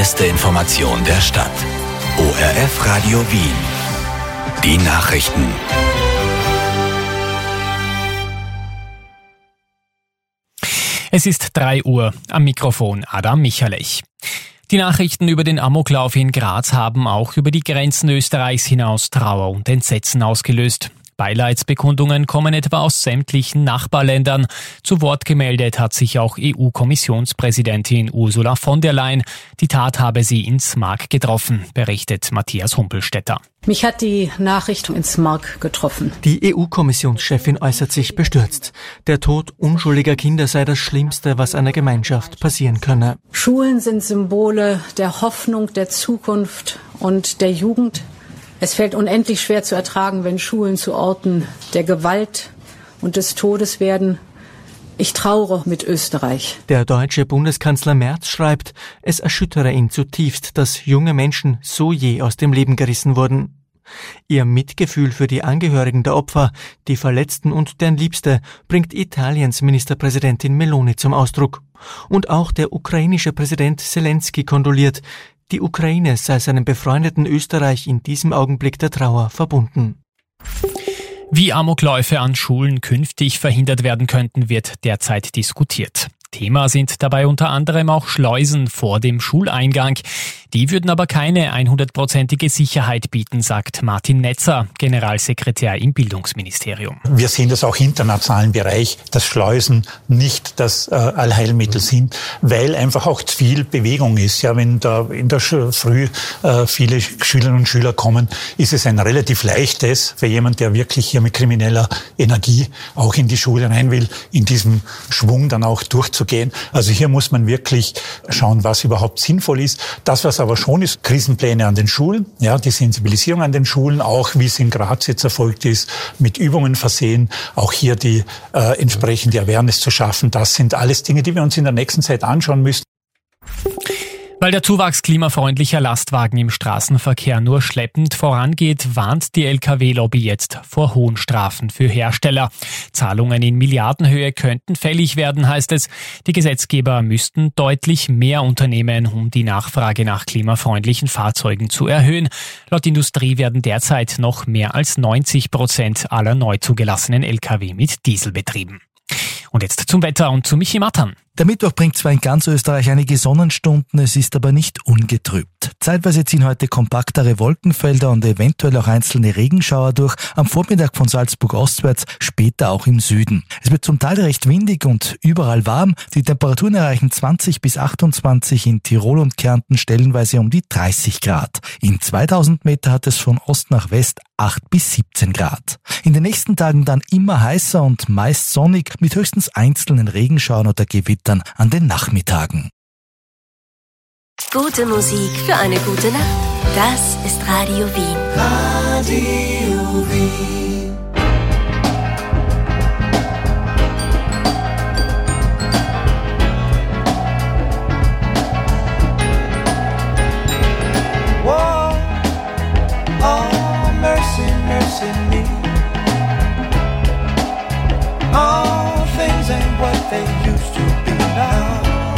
beste Information der Stadt. ORF Radio Wien. Die Nachrichten. Es ist 3 Uhr. Am Mikrofon Adam Michalech. Die Nachrichten über den Amoklauf in Graz haben auch über die Grenzen Österreichs hinaus Trauer und Entsetzen ausgelöst. Beileidsbekundungen kommen etwa aus sämtlichen Nachbarländern. Zu Wort gemeldet hat sich auch EU-Kommissionspräsidentin Ursula von der Leyen. Die Tat habe sie in Smag getroffen, berichtet Matthias Humpelstädter. Mich hat die Nachricht in Smag getroffen. Die EU-Kommissionschefin äußert sich bestürzt. Der Tod unschuldiger Kinder sei das Schlimmste, was einer Gemeinschaft passieren könne. Schulen sind Symbole der Hoffnung, der Zukunft und der Jugend. Es fällt unendlich schwer zu ertragen, wenn Schulen zu Orten der Gewalt und des Todes werden. Ich trauere mit Österreich. Der deutsche Bundeskanzler Merz schreibt, es erschüttere ihn zutiefst, dass junge Menschen so je aus dem Leben gerissen wurden. Ihr Mitgefühl für die Angehörigen der Opfer, die Verletzten und deren Liebste bringt Italiens Ministerpräsidentin Meloni zum Ausdruck. Und auch der ukrainische Präsident Zelensky kondoliert. Die Ukraine sei seinem befreundeten Österreich in diesem Augenblick der Trauer verbunden. Wie Amokläufe an Schulen künftig verhindert werden könnten, wird derzeit diskutiert. Thema sind dabei unter anderem auch Schleusen vor dem Schuleingang. Die würden aber keine 100%ige Sicherheit bieten, sagt Martin Netzer, Generalsekretär im Bildungsministerium. Wir sehen das auch im internationalen Bereich, dass Schleusen nicht das Allheilmittel sind, weil einfach auch viel Bewegung ist. Ja, wenn da in der Früh viele Schülerinnen und Schüler kommen, ist es ein relativ leichtes für jemand, der wirklich hier mit krimineller Energie auch in die Schule rein will, in diesem Schwung dann auch durchzugehen. Also hier muss man wirklich schauen, was überhaupt sinnvoll ist. Das, was aber schon ist, Krisenpläne an den Schulen, ja, die Sensibilisierung an den Schulen, auch wie es in Graz jetzt erfolgt ist, mit Übungen versehen, auch hier die entsprechende Awareness zu schaffen. Das sind alles Dinge, die wir uns in der nächsten Zeit anschauen müssen. Weil der Zuwachs klimafreundlicher Lastwagen im Straßenverkehr nur schleppend vorangeht, warnt die Lkw-Lobby jetzt vor hohen Strafen für Hersteller. Zahlungen in Milliardenhöhe könnten fällig werden, heißt es. Die Gesetzgeber müssten deutlich mehr unternehmen, um die Nachfrage nach klimafreundlichen Fahrzeugen zu erhöhen. Laut Industrie werden derzeit noch mehr als 90% aller neu zugelassenen Lkw mit Diesel betrieben. Und jetzt zum Wetter und zu Michi Mattern. Der Mittwoch bringt zwar in ganz Österreich einige Sonnenstunden, es ist aber nicht ungetrübt. Zeitweise ziehen heute kompaktere Wolkenfelder und eventuell auch einzelne Regenschauer durch, am Vormittag von Salzburg ostwärts, später auch im Süden. Es wird zum Teil recht windig und überall warm. Die Temperaturen erreichen 20 bis 28, in Tirol und Kärnten stellenweise um die 30 Grad. In 2000 Meter hat es von Ost nach West 8 bis 17 Grad. In den nächsten Tagen dann immer heißer und meist sonnig mit höchstens einzelnen Regenschauern oder Gewittern an den Nachmittagen. Gute Musik für eine gute Nacht. Das ist Radio Wien. Radio Wien. Whoa, oh, mercy, mercy me. All things ain't what they used to be now.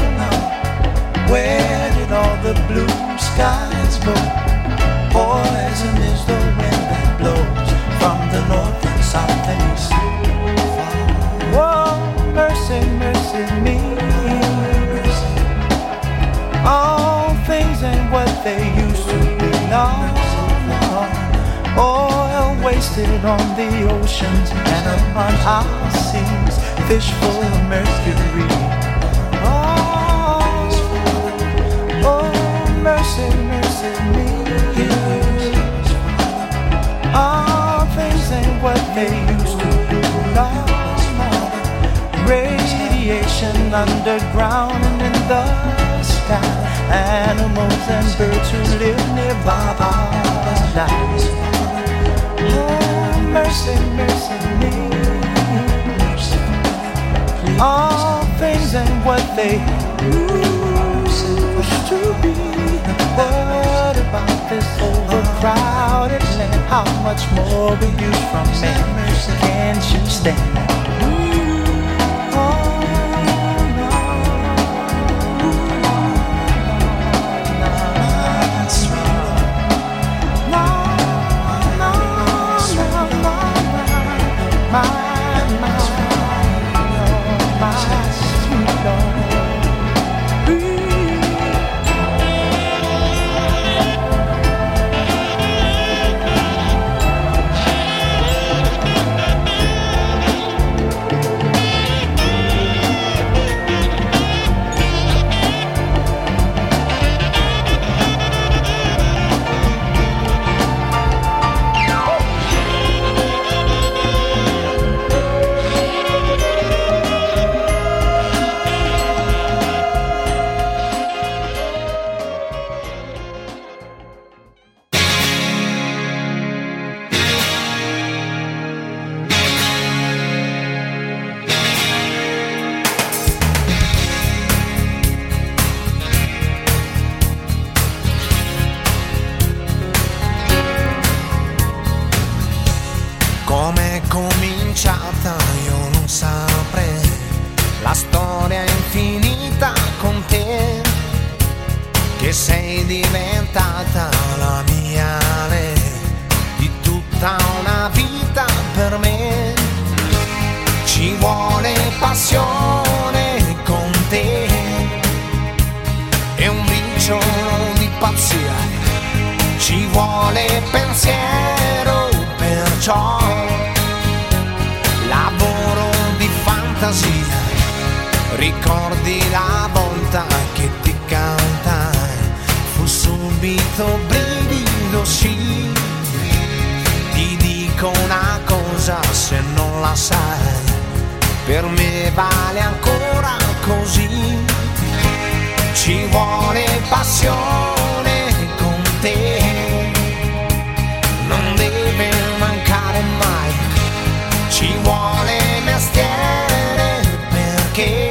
Where did all the blue skies go? Poison is the wind that blows from the north and south and east. Whoa, mercy, mercy me. All things ain't what they used to be now. Oil wasted on the oceans and upon our seas, fish full of mercury. Mercy, mercy me. All things ain't what they used to be. Radiation underground and in the sky. Animals and birds who live nearby are dying. Oh, mercy, mercy me. All things ain't what they used to be. What about this overcrowded land? How much more we use from man? Can't you stand? Oh, no, no, Ricordi la volta che ti cantai, fu subito brivido, sì. Ti dico una cosa, se non la sai, per me vale ancora così. Ci vuole passione con te, non deve mancare mai. Ci vuole mestiere perché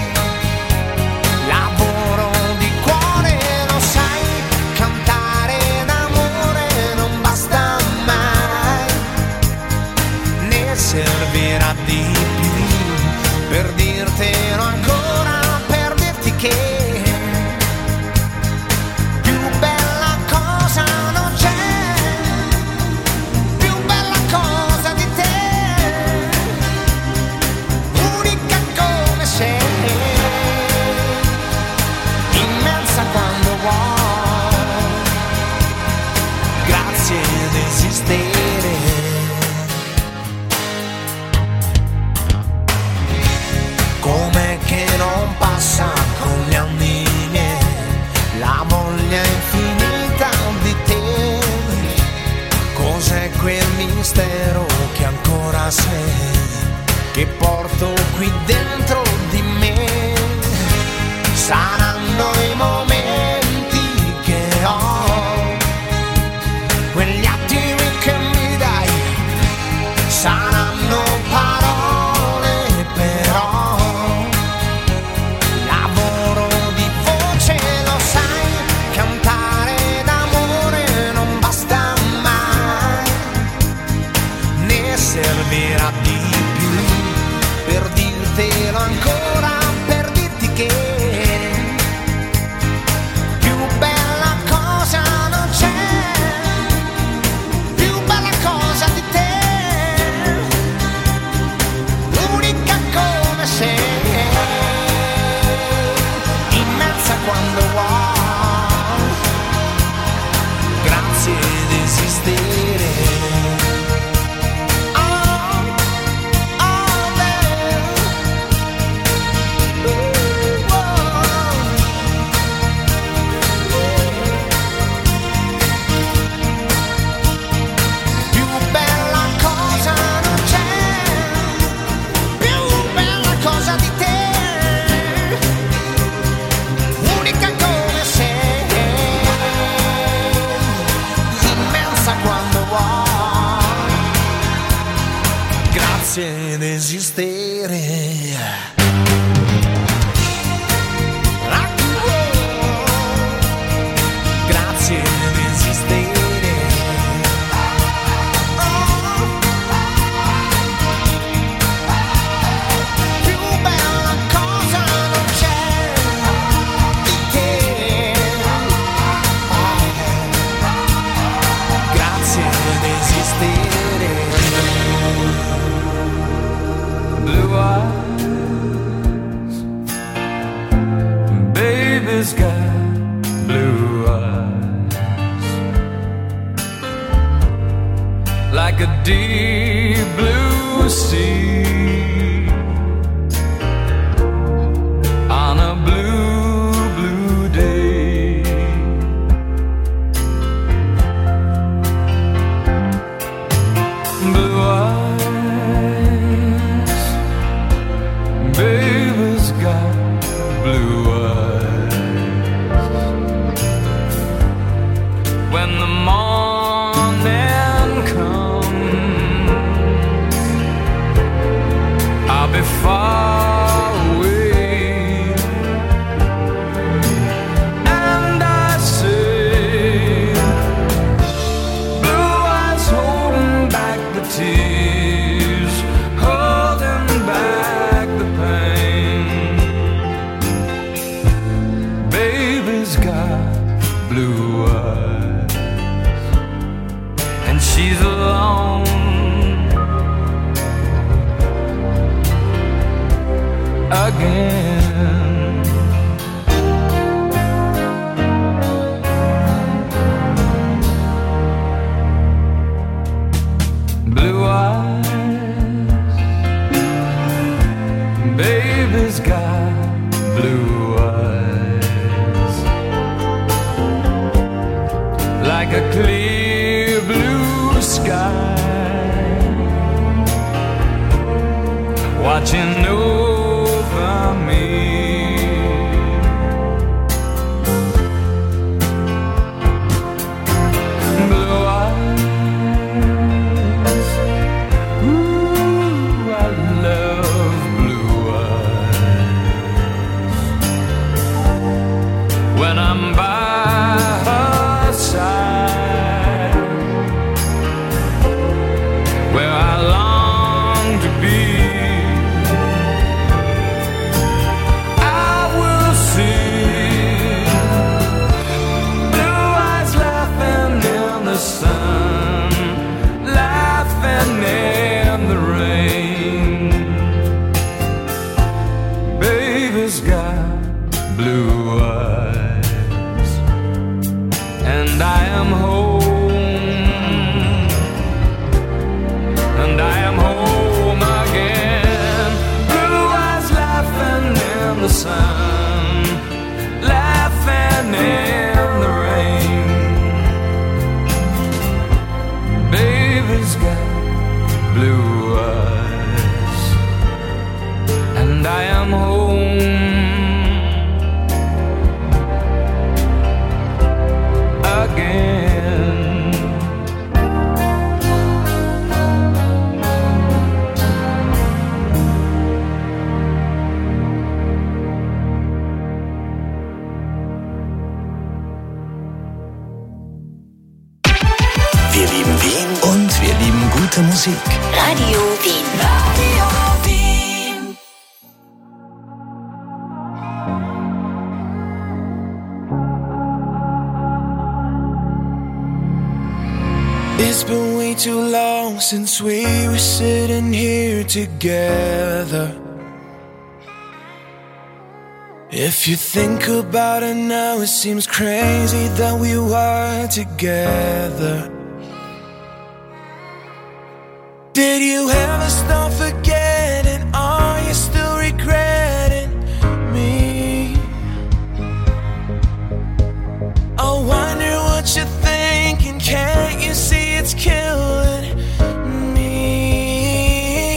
lavoro di cuore, lo sai, cantare d'amore non basta mai, ne servirà di più per dirtelo ancora, per dirti che com'è che non passa con gli anni miei la voglia infinita di te. Cos'è quel mistero che ancora sei, che porto qui dentro di me? Saranno i momenti che ho, quegli attimi che mi dai, saranno parole però, lavoro di voce, lo sai, cantare d'amore non basta mai, ne servirà di più per dirtelo ancora, per dirti che più bella cosa non c'è, più bella cosa di te, unica come sei, immensa quando vuoi, grazie di esistere. Grazie di esistere. Grazie di esistere. Più bella cosa non c'è di te. Grazie di esistere. Blue eyes, baby's got blue eyes, like a deep blue sea, on a blue, blue day. Blue eyes, baby's got blue eyes. When the morning comes, I'll be far away, and I say, blue eyes holding back the tears, holding back the pain. Baby's got blue eyes, and she's alone again. Blue eyes, baby's got watching over me. Blue eyes, ooh, I love blue eyes. When I'm by her side, where I long to be, I will see blue eyes laughing in the sun, laughing in the rain. Baby's got blue eyes, and I am home, and I am home again. Blue eyes laughing in the sun, laughing in the rain. Baby's got blue eyes, and I am home again. Wir lieben Wien und wir lieben gute Musik. Radio Wien. It's been way too long since we were sitting here together. If you think about it now, it seems crazy that we were together. Did you ever stop forgetting? Are you still regretting me? I wonder what you're thinking. Can't you see it's killing me?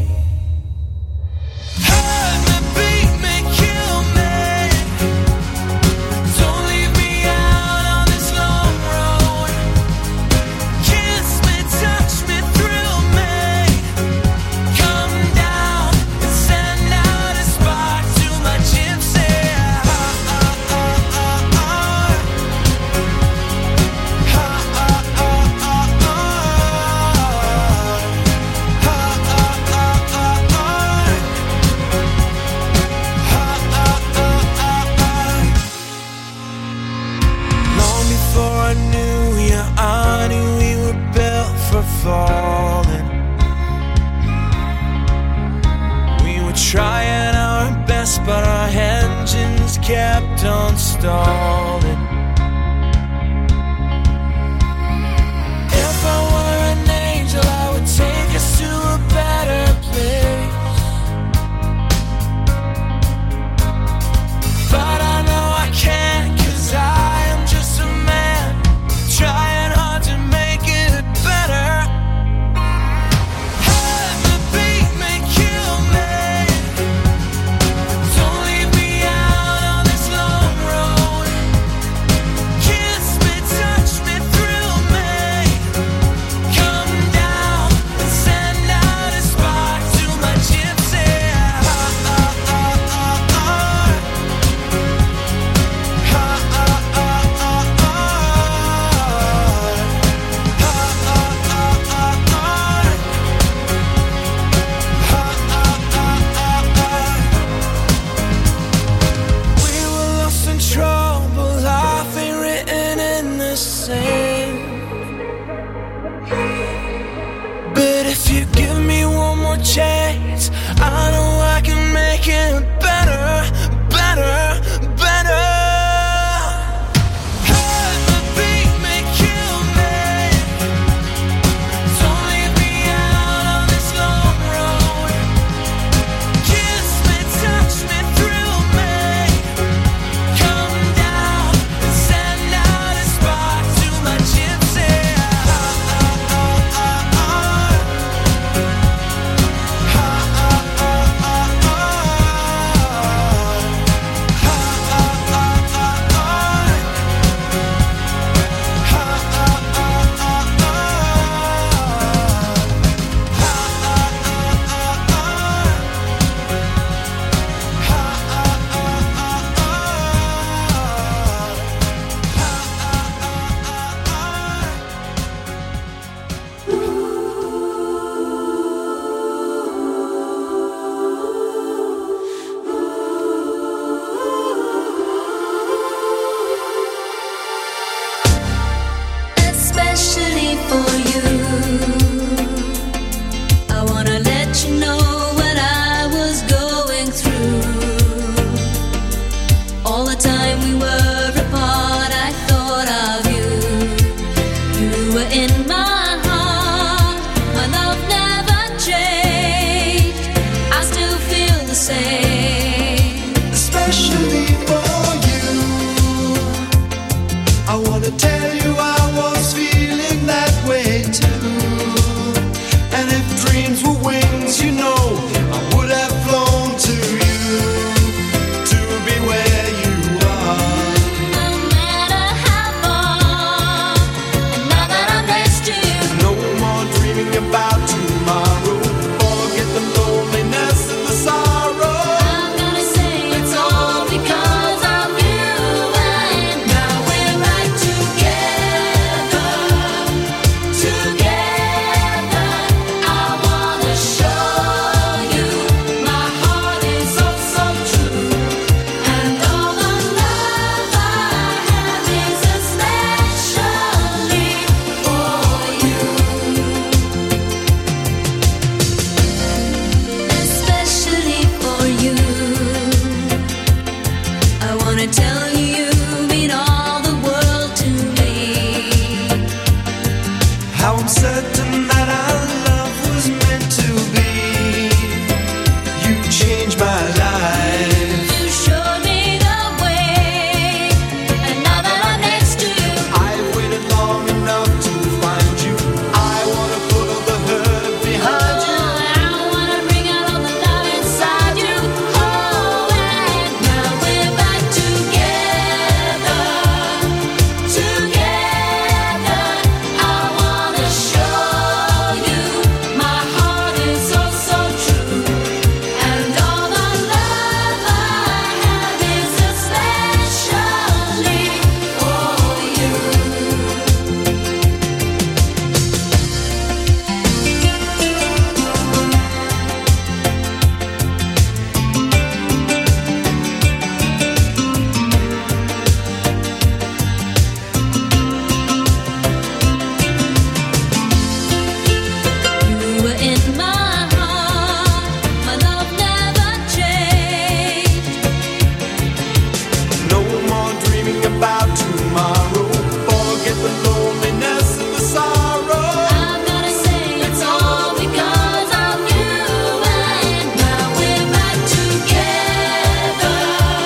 Hurt me, beat me, kill me. Don't leave me out on this long road. Kiss me, touch me, thrill me. Come down and send out a spark to my gypsy heart. Long before I knew you, I knew we were built for falling. We were trying our best, but our engines kept on stalling. If I were an angel, I would take us to a better place. But I know I can't, 'cause I am just a man trying hard to make it better. Hurt me, beat me, kill me. Don't leave me out on this long road. Kiss me, touch me, thrill me. Come down and send out a spark to my gypsy heart. We were lost in trouble, life ain't written in the sand. But if you give me one more chance, I know I can make it better, better, better. Hurt me, beat me, kill me. Don't leave me out on this long road. Kiss me, touch me, thrill me. Come down and send out a spark to my gypsy heart. How I'm certain that our love was meant to be. You changed my life. You showed me the way, and now that I'm next to you, I've waited long enough to find you. I wanna put all the hurt behind you. I wanna bring out all the love inside you. Oh, and now we're back together, together. I wanna show you my heart is oh so true, and all the love I have is especially for you. You were in my heart, my love never changed. No more dreaming about tomorrow. Forget the loneliness and the sorrow. I'm gonna say it's all because of you, and now we're back together,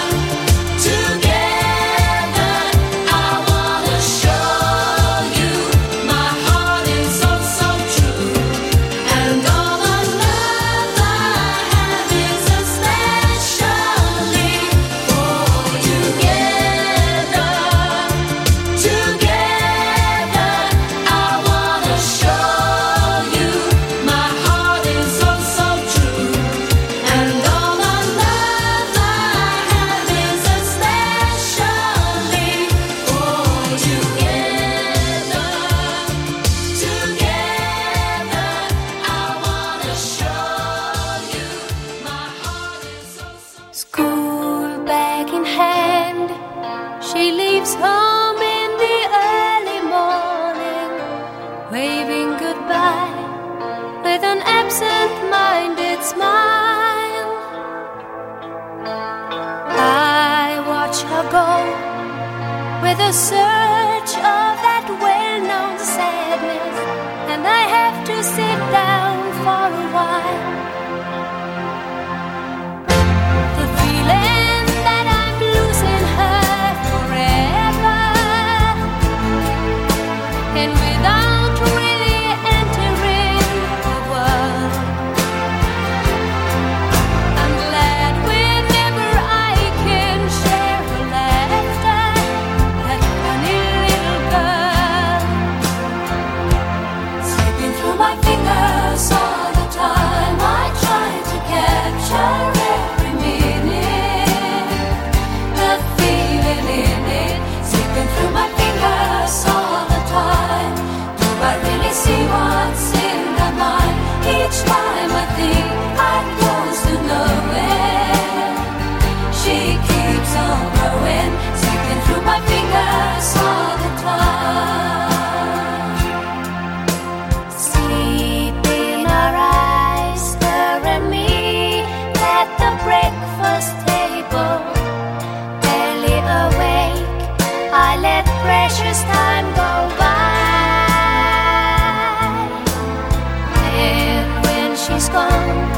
together. I wanna show you my heart is oh so true, and all the love I have is especially for you. Together, together, I wanna show you my heart is oh so true, and all the love I have is especially for you. Together, together, I wanna show you my heart is oh so. School bag in hand, she leaves home in the early morning, waving goodbye with an absent-minded smile. I watch her go with a surge of that well-known sadness, and I have to sit down for a while. The feeling that I'm losing her forever, and without really entering the world, I'm glad whenever I can share her laughter, that funny little girl. Slipping through my fingers all the time, I try to capture every minute, the feeling in it. Slipping through my fingers all the time. Do I really see what's in her mind? Each time I think I'm close to knowing, she keeps on growing. Slipping through my fingers all the time. Sleep in our eyes, stirring me at the breakfast table. Barely awake, I let precious time go by. And when she's gone,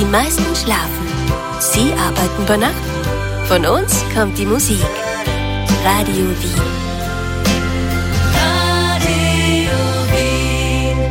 meisten schlafen. Sie arbeiten bei Nacht. Von uns kommt die Musik. Radio Wien. Radio Wien.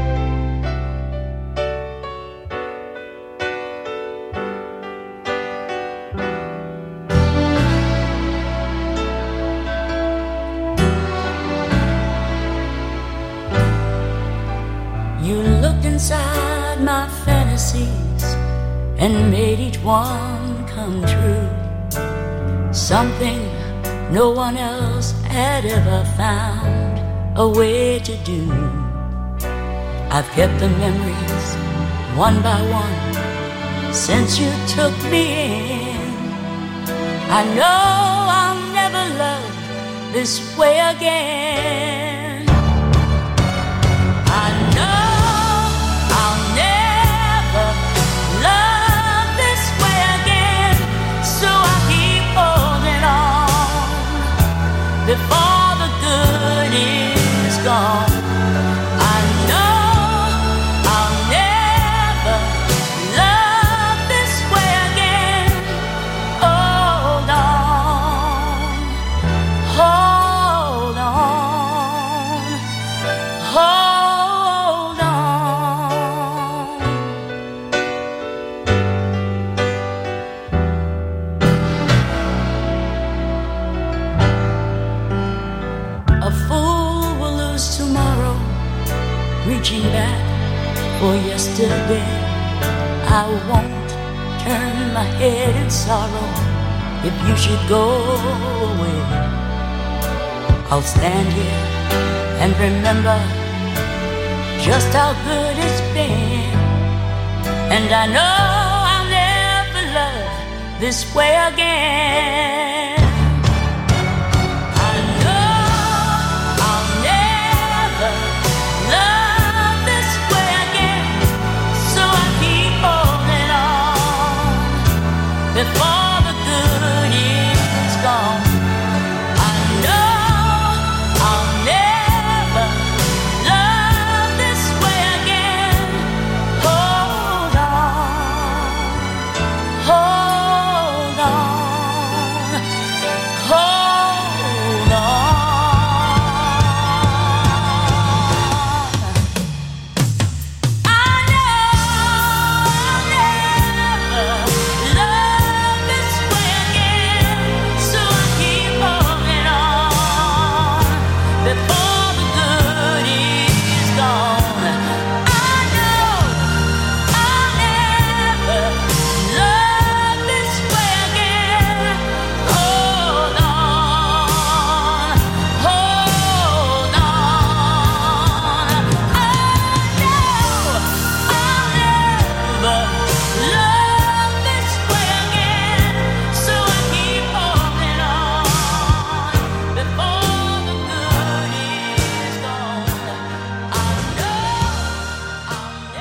You looked inside my fantasies and made each one come true. Something no one else had ever found a way to do. I've kept the memories one by one since you took me in. I know I'll never love this way again. I know I'll never love this way again, so I keep holding on before the good is gone. I know I'll never love this way again. Hold on, hold on, hold on. A fool will lose tomorrow, reaching back for yesterday. I won't turn my head in sorrow if you should go away. I'll stand here and remember just how good it's been. And I know I'll never love this way again. I know I'll never love this way again, so I keep holding on before the good is gone. I know I'll never love this way again. Hold on, hold on, hold on. I know I'll never love this way again, so I keep holding on before the good is gone. I know I'll never love this way again. Hold on, hold on. I know I'll never love this way again, so I keep holding on before the good is gone. I know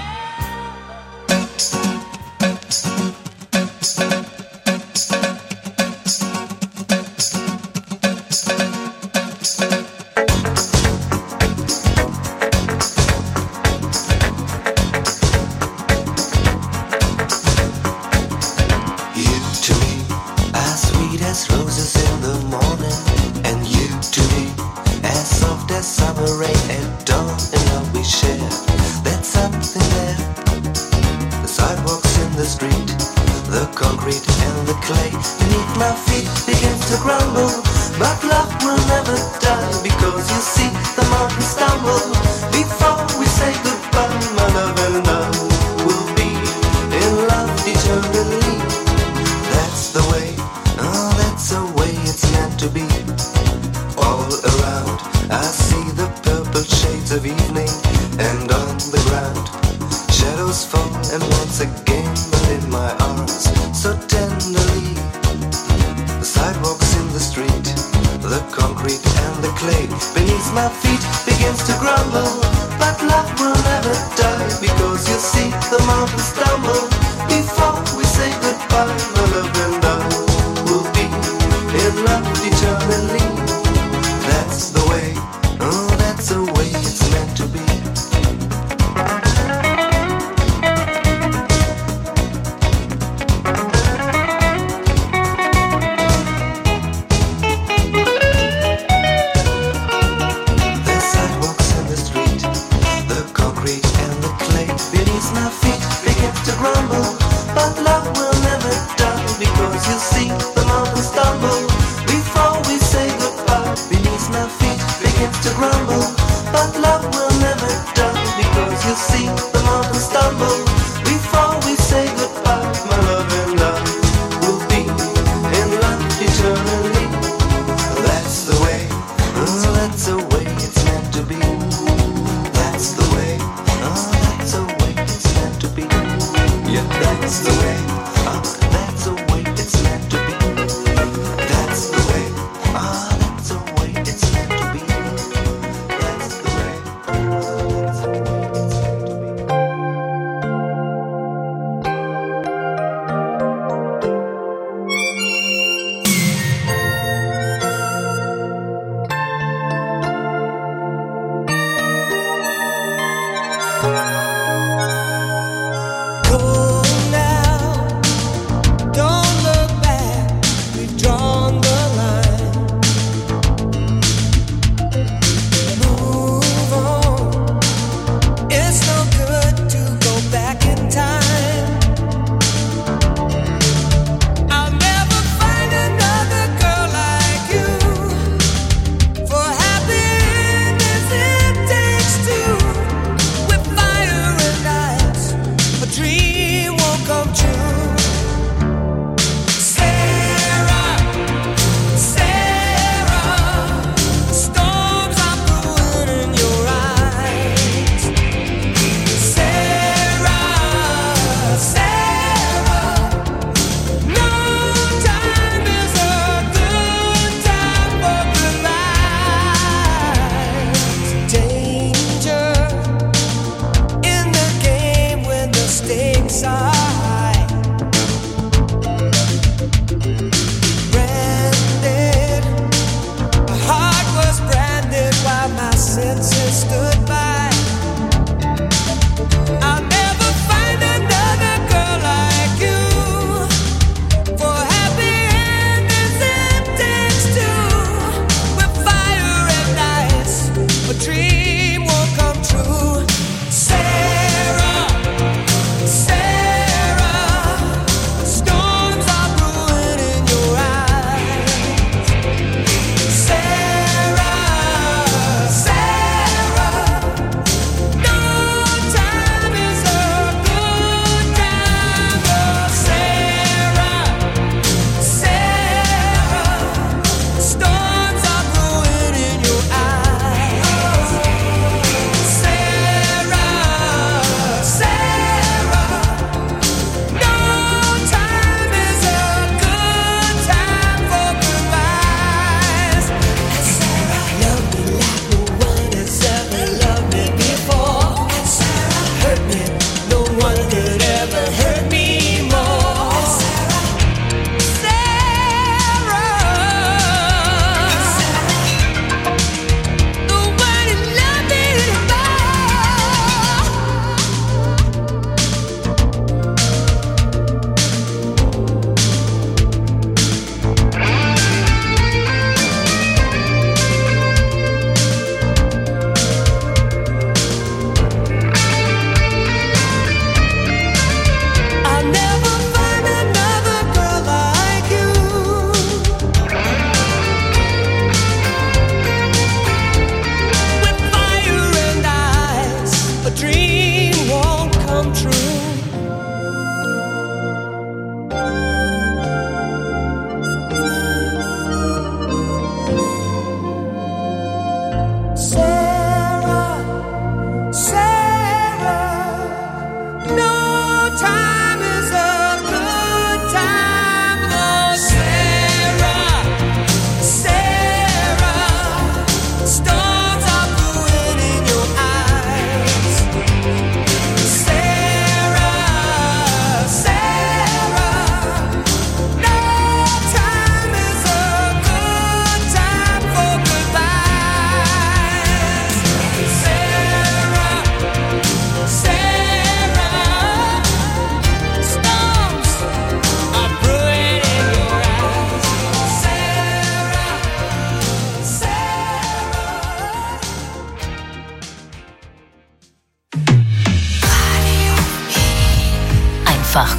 You to me, as sweet as roses in the morning, and you to me, as soft as summer rain at dawn. And love we share, that's something there. The sidewalks in the street, the concrete and the clay beneath my feet begins to crumble, but love will never die, because you see the mountains stumble before we say goodbye. My love and I will be in love eternally. That's the way, oh that's the way it's meant to be. All around I see the purple shades of evening, and on the ground shadows fall, and once again within my arms so tenderly. The sidewalks in the street, the concrete and the clay beneath my feet begins to crumble, but love will never die, because you see the mountains stumble before we say goodbye. My love and I will be in love eternally. That's the way, oh that's the way it's meant to be.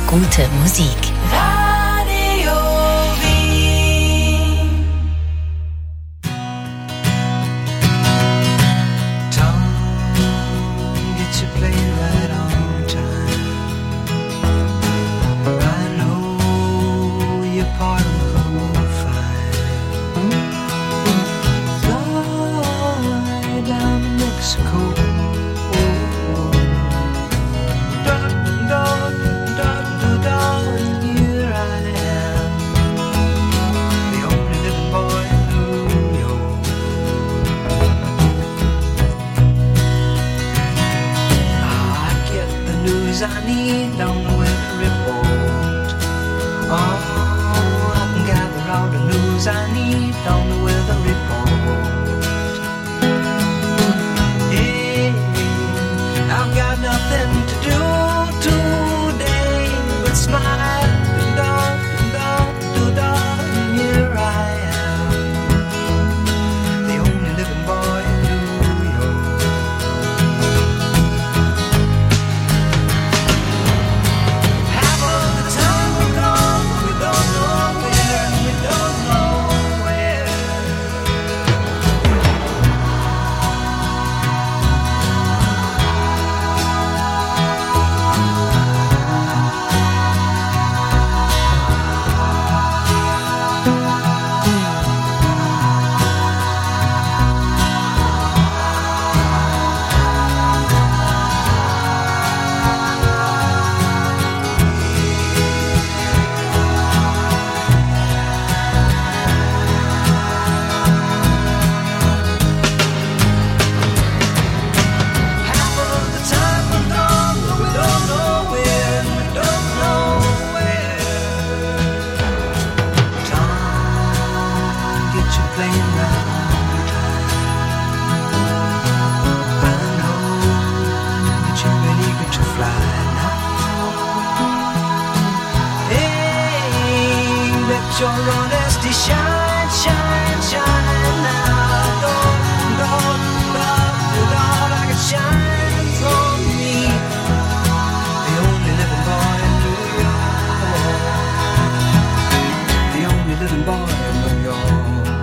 gute Musik. Radio Wien. Tom, get your plane right on time. I know you're part of the whole fine. Fly down to Mexico. Here I am, the only living boy in New York. I get the news I need on the weather report. Oh, I can gather all the news I need on the weather report. Yeah, I've got nothing to do today but smile. Here I am, the only living boy in New York. Half of the time we're gone, we don't know where, and we don't know where. Half of the time we're gone, we don't know where, and we don't know where. Tom, get your plane right on time. I know that you're ready to fly now. Hey, let your honesty shine, shine, shine now. Don't like it shines on me. The only living boy in New York. The only living boy in New York.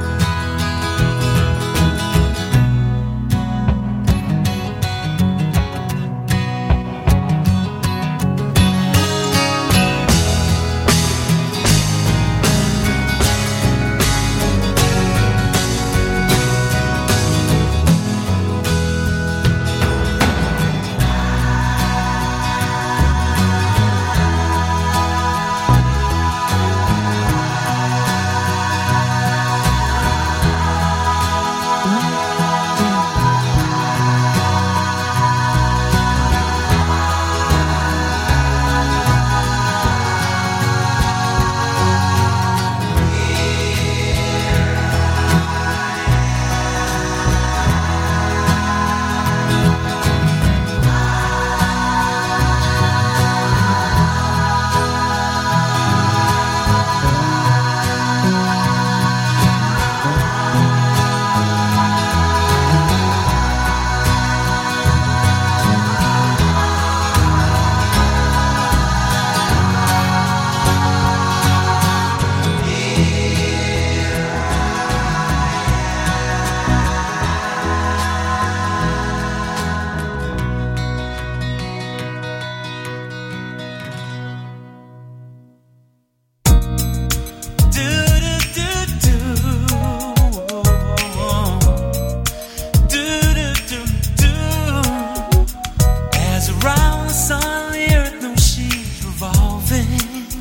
As around the sun, the earth knows she's revolving,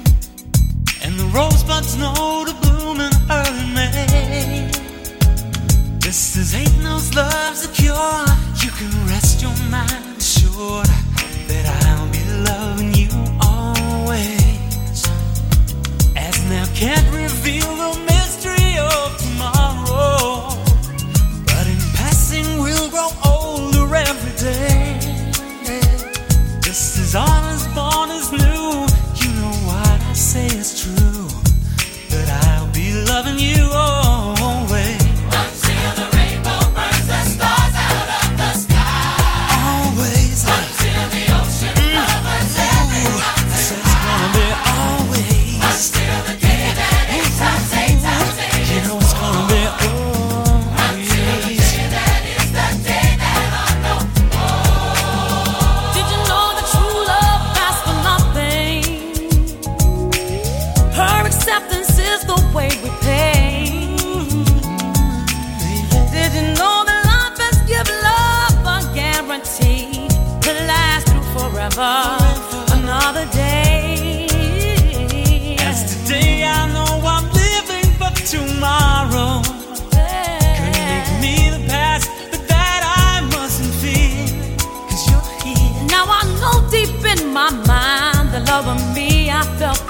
and the rosebuds know to bloom in early May. This is ain't no's love's a cure. You can rest your mind assured that I'll be loving you always. As now can't reveal the mystery of tomorrow, but in passing we'll grow older every day. Just as honest born is new, you know what I say is true, that I'll be loving you always. Until the rainbow burns the stars out of the sky. Always. Until the ocean covers every mountain. It's gonna be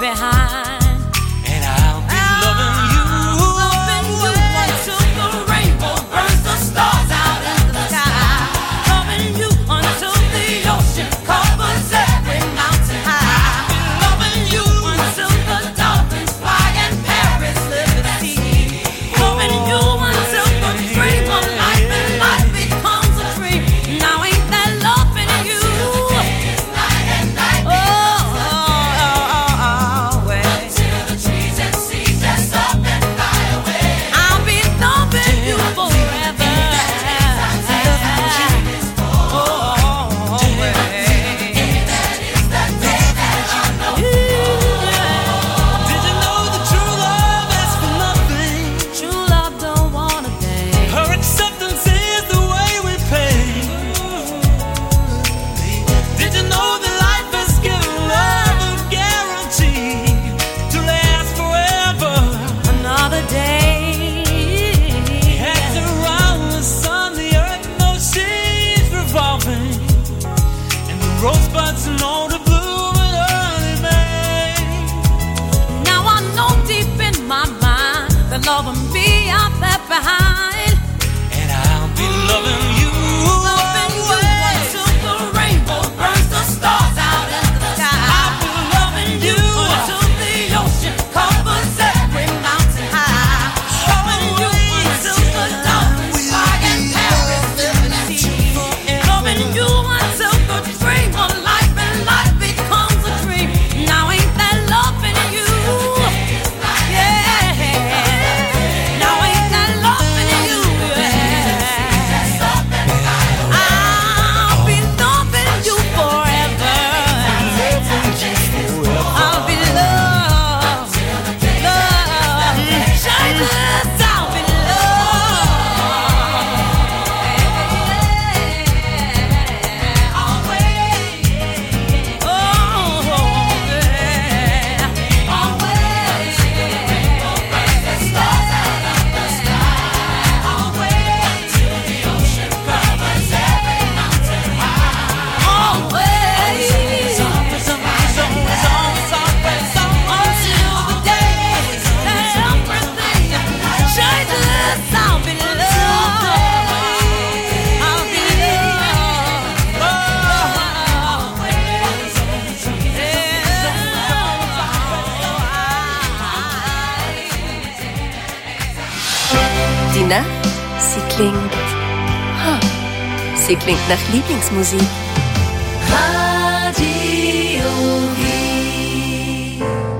behind. And I'll be loving you until the rainbow burns the stars out in the sky. Loving you until the ocean covers every mountain high. Loving you Until the dolphins fly and Paris liberty. Loving you until the dream of life and life becomes a dream. Now ain't that loving you? Oh, well. till the trees and seas dress up and fly away. I'll be loving you forever. Oh, well. Did you know that true love asks for nothing? True love don't want a thing. Her acceptance is the way we pay. Did you know that life has given love a guarantee to last forever? Another day. Heads around the sun, the earth knows she's revolving, and the rosebuds know to bloom in early May. Now I know deep in my mind that love and me are left behind. And I'll be loving you Loving you until the rainbow burns the stars out in the sky. I'll be loving you Until the ocean covers every mountain high. Loving you until the dolphins fly and Paris liberty. Loving you until the dream of life and life becomes a dream. Now ain't that loving you? Yeah. Now ain't that loving you? Yeah. I'll be loving you forever. I'll be loved, shyness, I'll be loved. Always, oh yeah, always. The stars out of the sky, always. Till the ocean covers every mountain high, always. Until the day that everything changes, I'll be loved. I'll be Die Nacht, sie klingt. Sie klingt nach Lieblingsmusik. Radio Wien.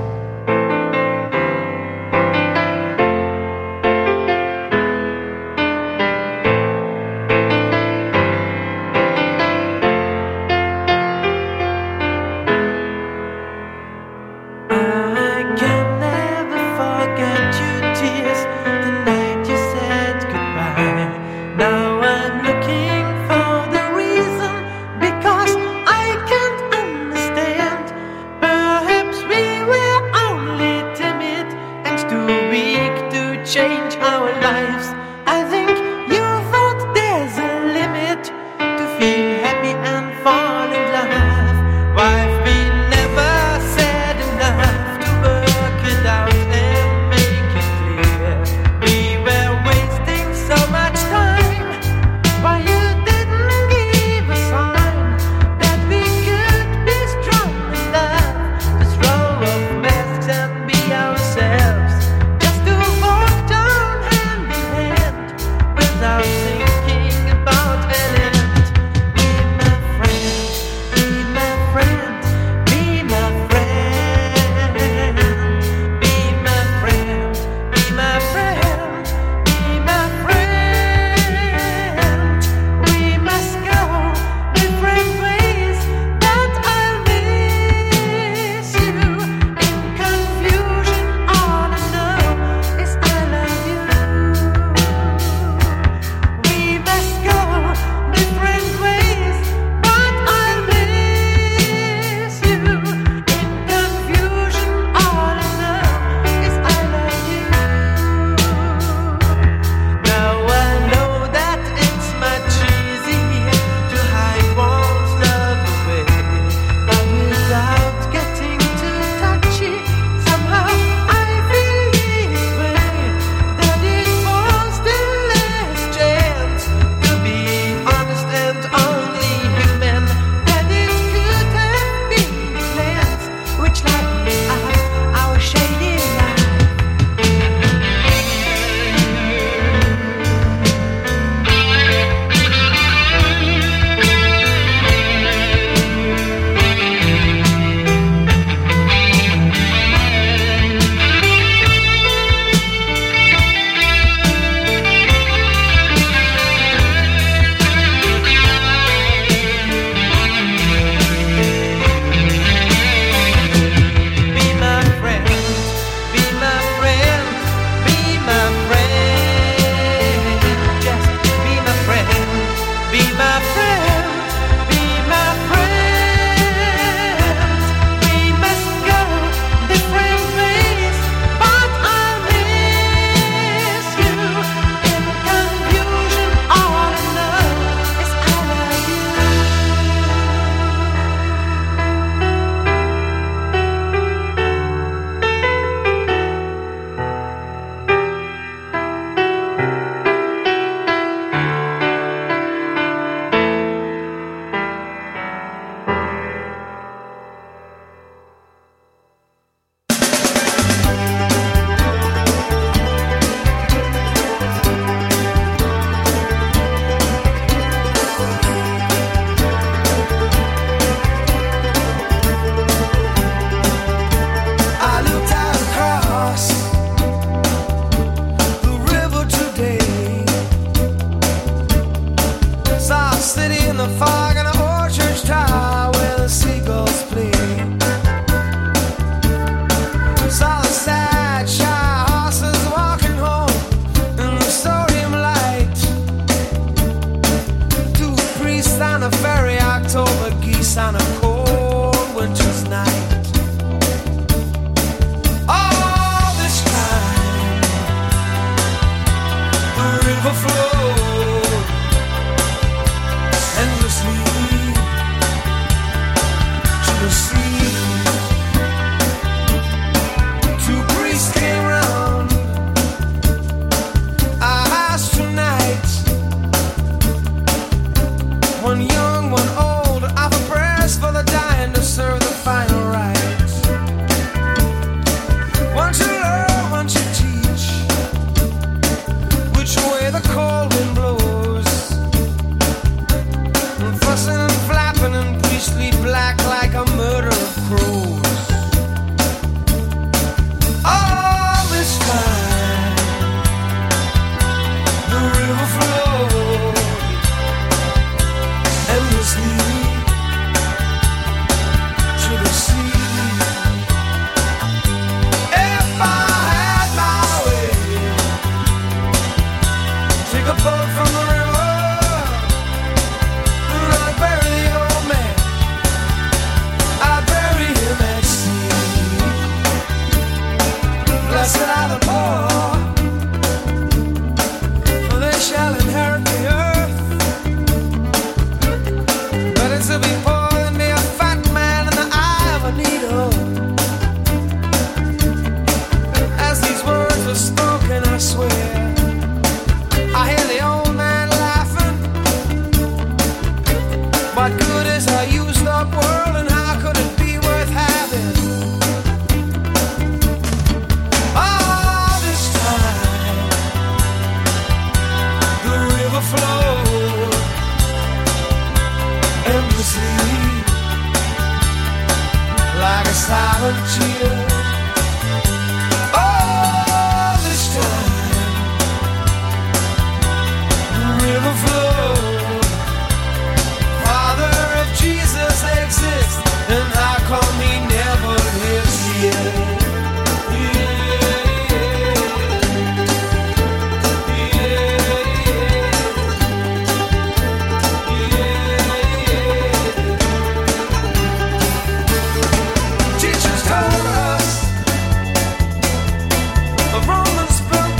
I can never forget your tears the night you said goodbye. Now I'm looking for the reason, because I can't understand. Perhaps we were only timid and too weak to change our lives. I think you thought there's a limit to feel happy and fall in love. Why've we never said enough to work it out and make it clear? We were wasting so much time. Why you didn't give a sign that we could be strong enough to throw off masks and be ourselves, just to walk down hand in hand without thinking about an end. Be my friend, be my friend, be my friend, be my friend, be my friend, be my friend. We must go different ways, but I'll miss you in confusion all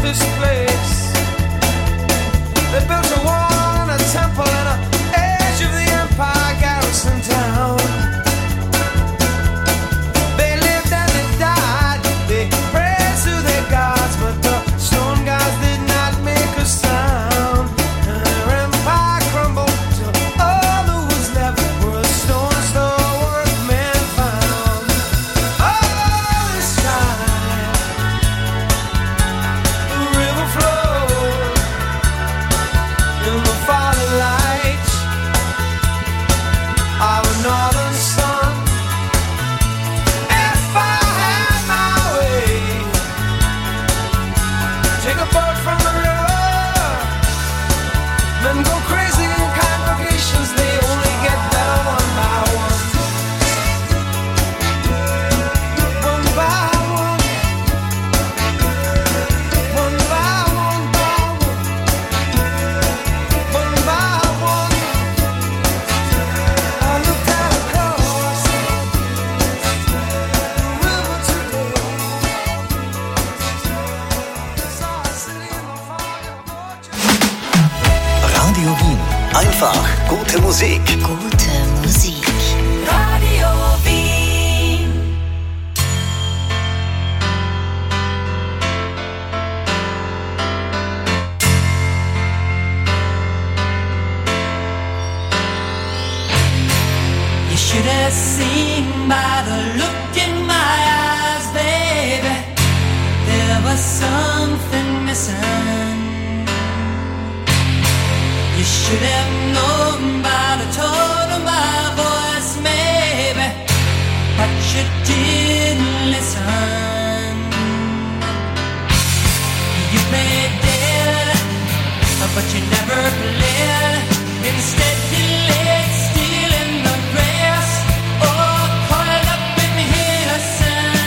this place. They built a wall and a temple and an edge of the empire garrison town. They lived and they died, they prayed to their gods, but the stone gods did not make a sound. And their empire crumbled till all that was left were the stones the workmen found. All this time, the river flowed in the falling light of a northern sun. If I had my way, take a boat from the river, men go crazy in congregations, they only get better one by one. One by one, one by one, one by one. I looked out across the river today, saw a city in the fog of ocean. Radio Wien. Einfach gute Musik. Gute Musik. Radio Wien. You should have seen by the look in my eyes, baby, there was something missing. You should have known by the tone of my voice, maybe, but you didn't listen. You played dead, but you never played. Instead you laid still in the grass, or coiled up in innocence.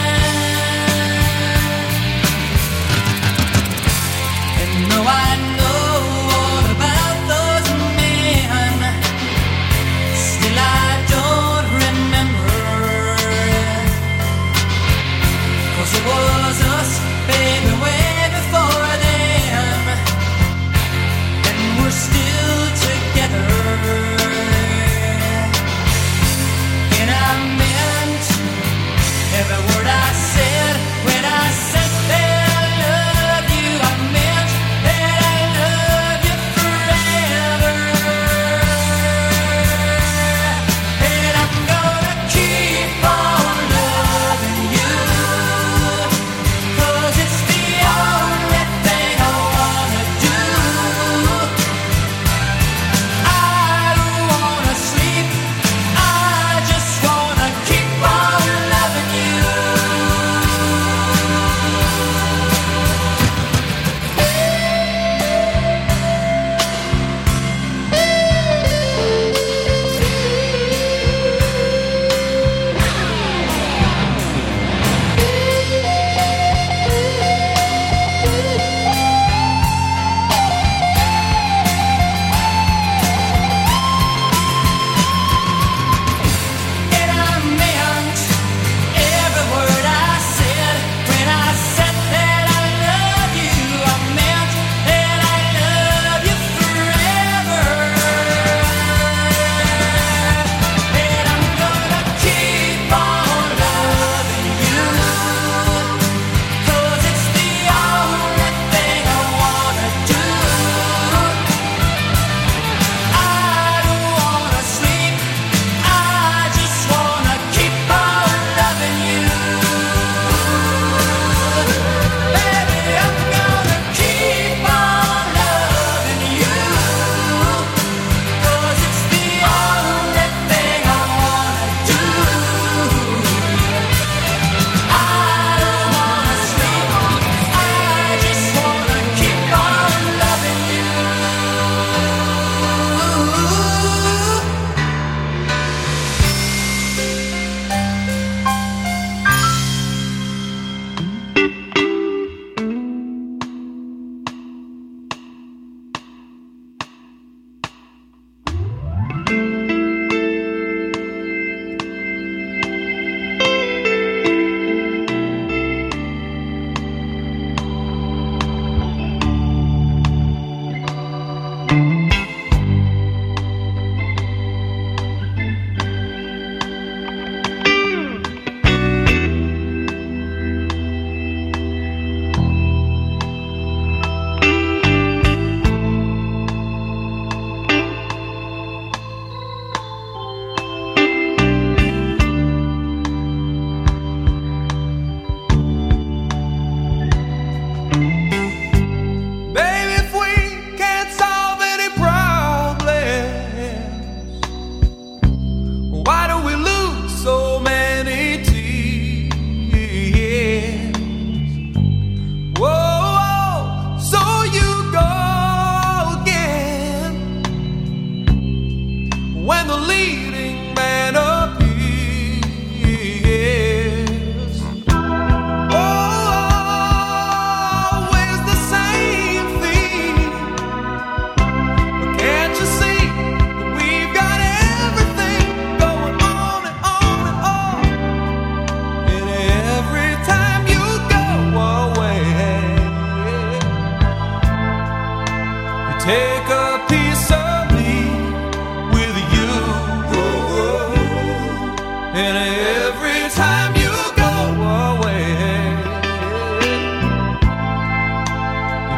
And though I know all about those men, still I don't remember. 'Cause it was us, baby, way before them, and we're still together.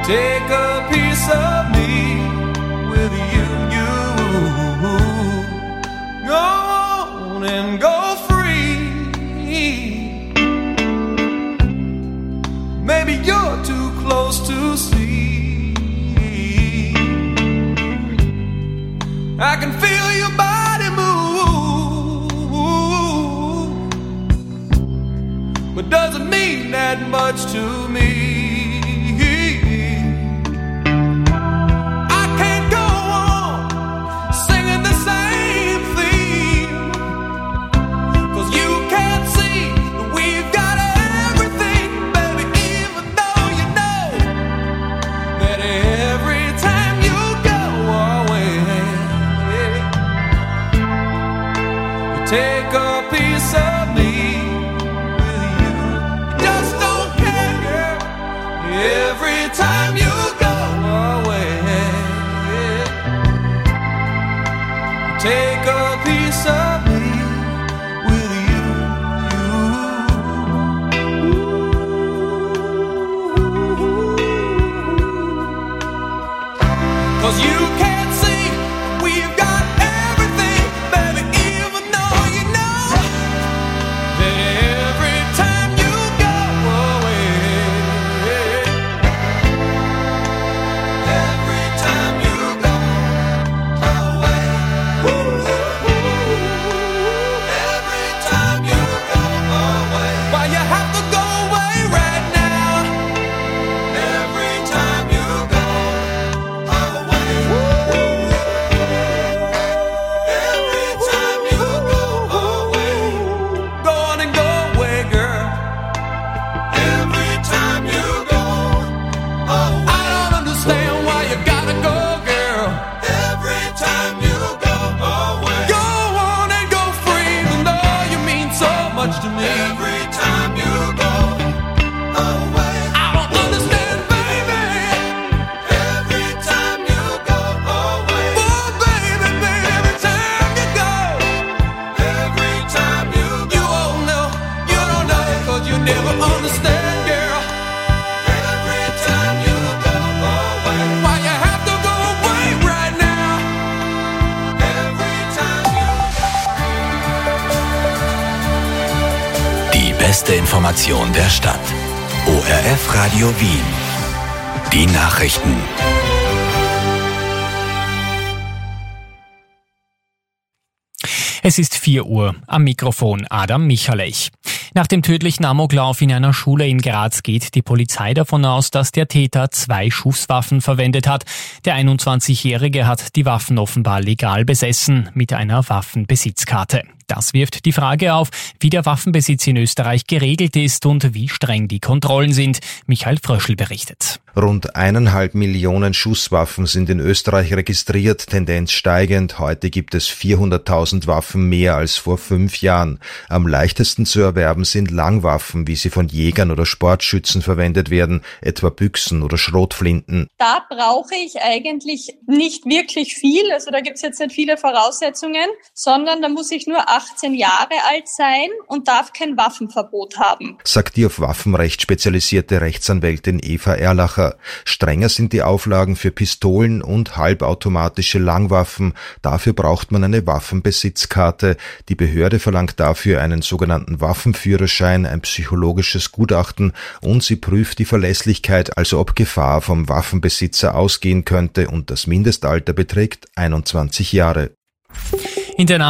Take a piece of me with you. Go on and go free. Maybe you're too close to see. I can feel your body move, but doesn't mean that much to me. Take a piece of me with you. Just don't care every time you go away. Take a piece of me with you. 'Cause you can't see we've got everything, baby, even though you know that every time you go away, every time you go away, every time you go away, why you have to go away right now, every time you go away, every time you go away, go on and go away, girl, every time you go away. I don't understand why you gotta go, girl, every time you go away. Go on and go free, even though you mean so much to me. Every time you go away. I don't understand, baby. Every time you go away. Oh, baby, every time you go. Every time you go. You won't know, you don't know, 'cause you never understand, girl. Every time you go away. Why you have to go away right now? Every time you Die beste Information der Stadt. ORF Radio Wien. Die Nachrichten. Es ist 4 Uhr. Am Mikrofon Adam Michalech. Nach dem tödlichen Amoklauf in einer Schule in Graz geht die Polizei davon aus, dass der Täter 2 Schusswaffen verwendet hat. Der 21-Jährige hat die Waffen offenbar legal besessen, mit einer Waffenbesitzkarte. Das wirft die Frage auf, wie der Waffenbesitz in Österreich geregelt ist und wie streng die Kontrollen sind. Michael Fröschl berichtet. Rund 1,5 Millionen Schusswaffen sind in Österreich registriert, Tendenz steigend. Heute gibt es 400.000 Waffen mehr als vor 5 Jahren. Am leichtesten zu erwerben sind Langwaffen, wie sie von Jägern oder Sportschützen verwendet werden, etwa Büchsen oder Schrotflinten. Da brauche ich eigentlich nicht wirklich viel, also da gibt es jetzt nicht viele Voraussetzungen, sondern da muss ich nur 18 Jahre alt sein und darf kein Waffenverbot haben. Sagt die auf Waffenrecht spezialisierte Rechtsanwältin Eva Erlacher. Strenger sind die Auflagen für Pistolen und halbautomatische Langwaffen. Dafür braucht man eine Waffenbesitzkarte. Die Behörde verlangt dafür einen sogenannten Waffenführerschein, ein psychologisches Gutachten und sie prüft die Verlässlichkeit, also ob Gefahr vom Waffenbesitzer ausgehen könnte, und das Mindestalter beträgt 21 Jahre. In der